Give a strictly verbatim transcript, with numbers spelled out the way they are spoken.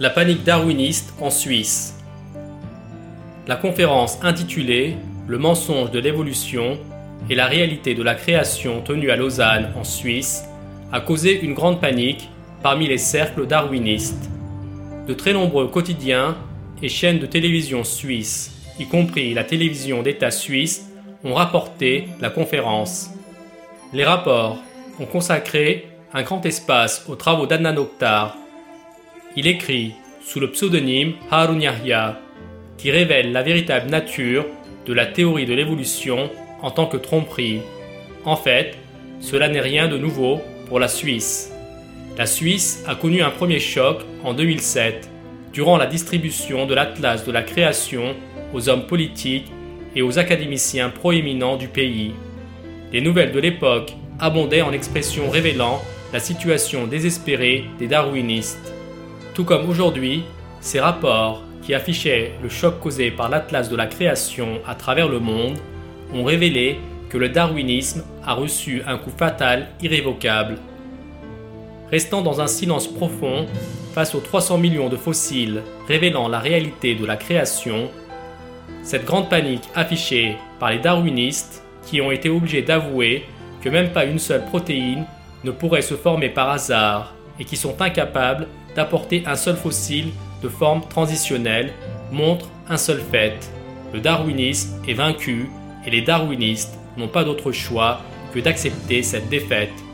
La panique darwiniste en Suisse. La conférence intitulée « Le mensonge de l'évolution et la réalité de la création » tenue à Lausanne en Suisse a causé une grande panique parmi les cercles darwinistes. De très nombreux quotidiens et chaînes de télévision suisses, y compris la télévision d'État suisse, ont rapporté la conférence. Les rapports ont consacré un grand espace aux travaux d'Adnan Oktar. Il écrit sous le pseudonyme Harun Yahya, qui révèle la véritable nature de la théorie de l'évolution en tant que tromperie. En fait, cela n'est rien de nouveau pour la Suisse. La Suisse a connu un premier choc en deux mille sept, durant la distribution de l'Atlas de la création aux hommes politiques et aux académiciens proéminents du pays. Les nouvelles de l'époque abondaient en expressions révélant la situation désespérée des darwinistes. Tout comme aujourd'hui, ces rapports, qui affichaient le choc causé par l'Atlas de la création à travers le monde, ont révélé que le darwinisme a reçu un coup fatal irrévocable. Restant dans un silence profond face aux trois cents millions de fossiles révélant la réalité de la création, cette grande panique affichée par les darwinistes qui ont été obligés d'avouer que même pas une seule protéine ne pourrait se former par hasard et qui sont incapables d'apporter un seul fossile de forme transitionnelle montre un seul fait. Le darwinisme est vaincu et les darwinistes n'ont pas d'autre choix que d'accepter cette défaite.